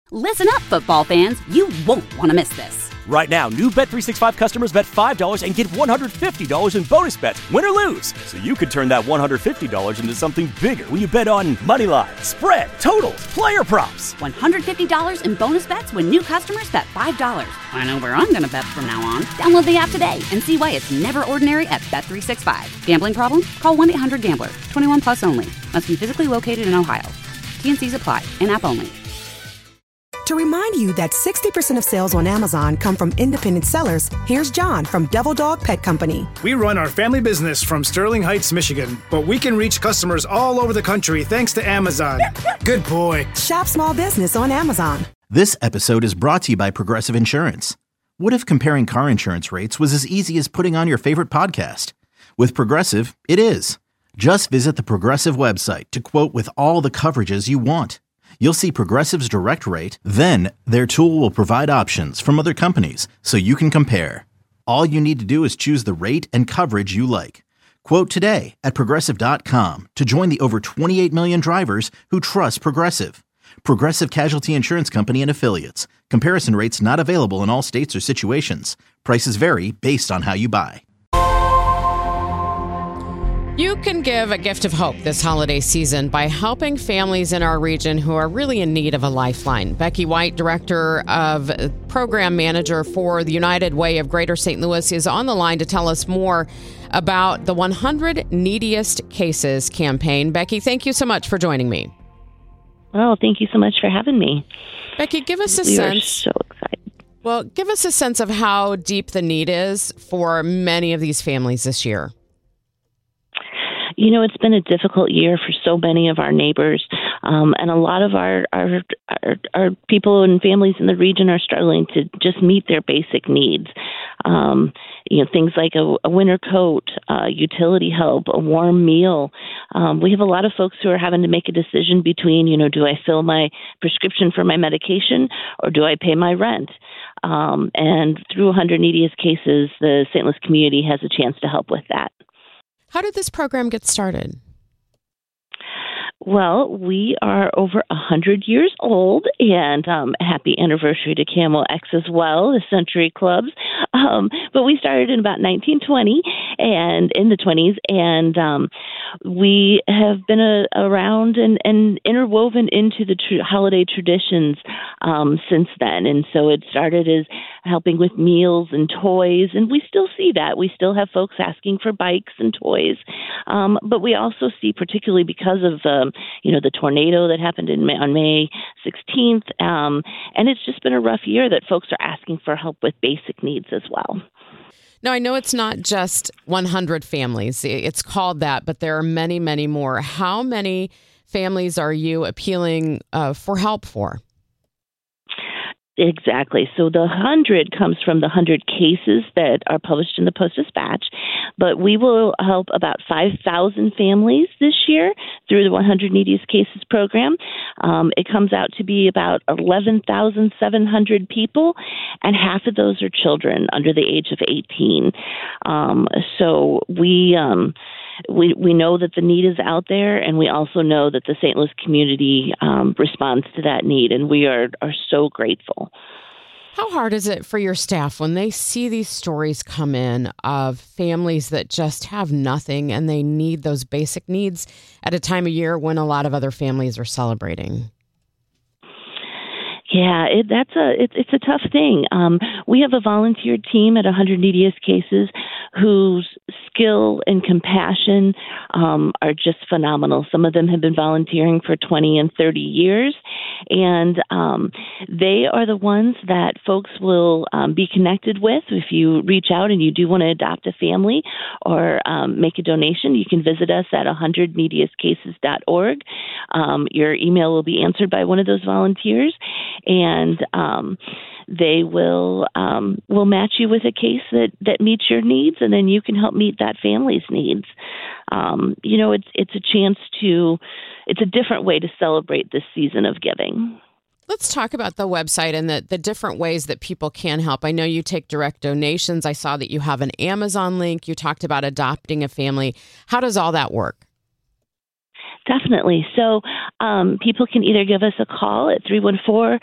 Listen up, football fans. You won't want to miss this. Right now, new Bet365 customers bet $5 and get $150 in bonus bets, win or lose. So you could turn that $150 into something bigger when you bet on money line, spread, totals, player props. $150 in bonus bets when new customers bet $5. I know where I'm going to bet from now on. Download the app today and see why it's never ordinary at Bet365. Gambling problem? Call 1-800-GAMBLER. 21 plus only. Must be physically located in Ohio. T&Cs apply. In-app only. To remind you that 60% of sales on Amazon come from independent sellers, here's John from Devil Dog Pet Company. We run our family business from Sterling Heights, Michigan, but we can reach customers all over the country thanks to Amazon. Good boy. Shop small business on Amazon. This episode is brought to you by Progressive Insurance. What if comparing car insurance rates was as easy as putting on your favorite podcast? With Progressive, it is. Just visit the Progressive website to quote with all the coverages you want. You'll see Progressive's direct rate, then their tool will provide options from other companies so you can compare. All you need to do is choose the rate and coverage you like. Quote today at Progressive.com to join the over 28 million drivers who trust Progressive. Progressive Casualty Insurance Company and Affiliates. Comparison rates not available in all states or situations. Prices vary based on how you buy. You can give a gift of hope this holiday season by helping families in our region who are really in need of a lifeline. Becky White, Director of Program Manager for the United Way of Greater St. Louis, is on the line to tell us more about the 100 Neediest Cases campaign. Becky, thank you so much for joining me. Oh, thank you so much for having me. Becky, give us a We sense. are so excited. Well, give us a sense of how deep the need is for many of these families this year. You know, it's been a difficult year for so many of our neighbors, and a lot of our people and families in the region are struggling to just meet their basic needs. You know, things like a winter coat, utility help, a warm meal. We have a lot of folks who are having to make a decision between, you know, do I fill my prescription for my medication or do I pay my rent? And through 100 Neediest Cases, the St. Louis community has a chance to help with that. How did this program get started? Well, we are over 100 years old, and happy anniversary to Camo X as well, the Century Clubs. But we started in about 1920 and in the 20s, and we have been around and interwoven into the holiday traditions since then. And so it started as helping with meals and toys, and we still see that. We still have folks asking for bikes and toys, but we also see, particularly because of the tornado that happened on May 16th, and it's just been a rough year that folks are asking for help with basic needs as well. Now, I know it's not just 100 families. It's called that, but there are many, many more. How many families are you appealing for help for? Exactly. So the 100 comes from the 100 cases that are published in the Post-Dispatch, but we will help about 5,000 families this year through the 100 Neediest Cases program. It comes out to be about 11,700 people, and half of those are children under the age of 18. So we know that the need is out there, and we also know that the St. Louis community responds to that need, and we are so grateful. How hard is it for your staff when they see these stories come in of families that just have nothing and they need those basic needs at a time of year when a lot of other families are celebrating? Yeah, it's a tough thing. We have a volunteer team at 100 Neediest Cases whose skill and compassion are just phenomenal. Some of them have been volunteering for 20 and 30 years, and they are the ones that folks will be connected with. If you reach out and you do want to adopt a family or make a donation, you can visit us at 100neediestcases.org. Your email will be answered by one of those volunteers, and they will match you with a case that meets your needs, and then you can help meet that family's needs. It's a different way to celebrate this season of giving. Let's talk about the website and the different ways that people can help. I know you take direct donations. I saw that you have an Amazon link. You talked about adopting a family. How does all that work? Definitely. So people can either give us a call at 314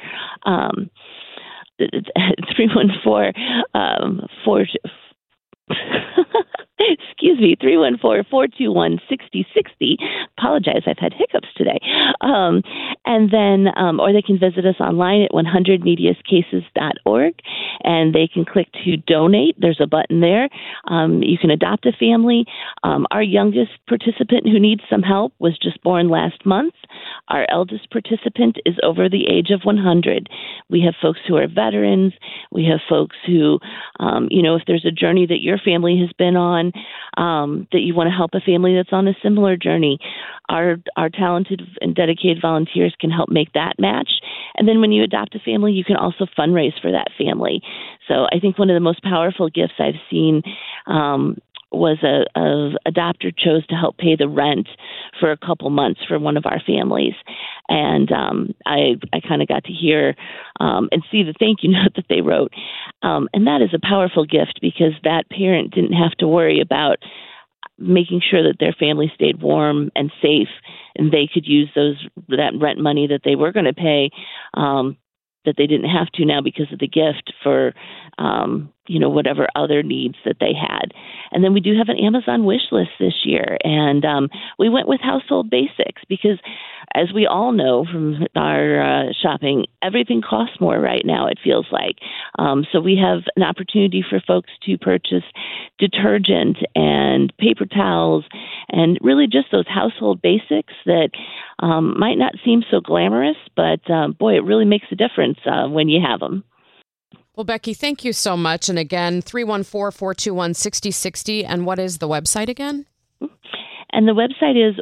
314-421-6060. Apologize, I've had hiccups today. And then, or they can visit us online at 100neediestcases.org, and they can click to donate. There's a button there. You can adopt a family. Our youngest participant who needs some help was just born last month. Our eldest participant is over the age of 100. We have folks who are veterans. We have folks who, if there's a journey that your family has been on, that you want to help a family that's on a similar journey, our talented and dedicated volunteers can help make that match. And then when you adopt a family, you can also fundraise for that family. So I think one of the most powerful gifts I've seen was a adopter chose to help pay the rent for a couple months for one of our families. And I kind of got to hear and see the thank you note that they wrote. And that is a powerful gift because that parent didn't have to worry about making sure that their family stayed warm and safe, and they could use that rent money that they were going to pay, that they didn't have to now because of the gift for, whatever other needs that they had. And then we do have an Amazon wish list this year. And we went with household basics because, as we all know from our shopping, everything costs more right now, it feels like. So we have an opportunity for folks to purchase detergent and paper towels and really just those household basics that might not seem so glamorous, but boy, it really makes a difference when you have them. Well, Becky, thank you so much. And again, 314-421-6060. And what is the website again? And the website is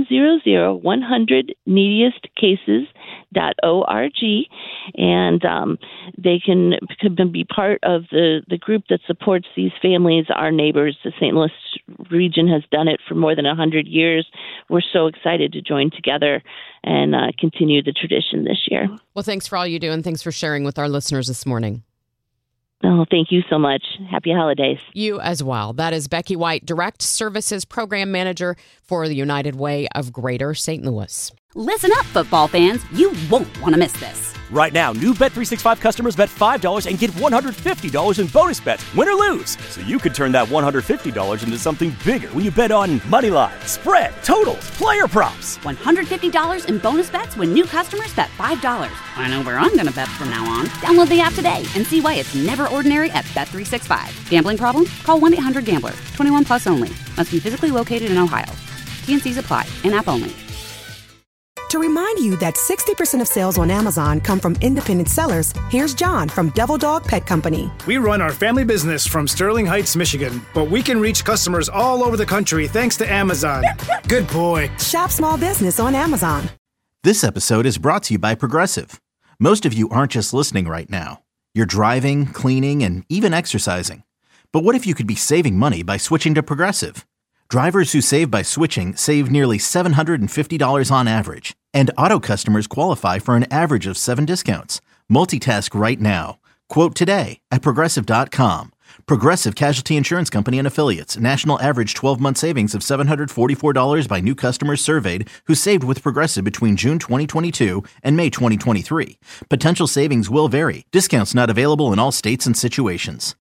100neediestcases.org. And they can be part of the group that supports these families, our neighbors. The St. Louis region has done it for more than 100 years. We're so excited to join together and continue the tradition this year. Well, thanks for all you do, and thanks for sharing with our listeners this morning. Oh, thank you so much. Happy holidays. You as well. That is Becky White, Direct Services Program Manager for the United Way of Greater St. Louis. Listen up, football fans. You won't want to miss this. Right now, new Bet365 customers bet $5 and get $150 in bonus bets, win or lose. So you could turn that $150 into something bigger when you bet on moneyline, spread, totals, player props. $150 in bonus bets when new customers bet $5. I know where I'm going to bet from now on. Download the app today and see why it's never ordinary at Bet365. Gambling problem? Call 1-800-GAMBLER. 21 plus only. Must be physically located in Ohio. T&Cs apply. In-app only. To remind you that 60% of sales on Amazon come from independent sellers, here's John from Devil Dog Pet Company. We run our family business from Sterling Heights, Michigan, but we can reach customers all over the country thanks to Amazon. Good boy. Shop small business on Amazon. This episode is brought to you by Progressive. Most of you aren't just listening right now. You're driving, cleaning, and even exercising. But what if you could be saving money by switching to Progressive? Drivers who save by switching save nearly $750 on average. And auto customers qualify for an average of 7 discounts. Multitask right now. Quote today at Progressive.com. Progressive Casualty Insurance Company and Affiliates. National average 12-month savings of $744 by new customers surveyed who saved with Progressive between June 2022 and May 2023. Potential savings will vary. Discounts not available in all states and situations.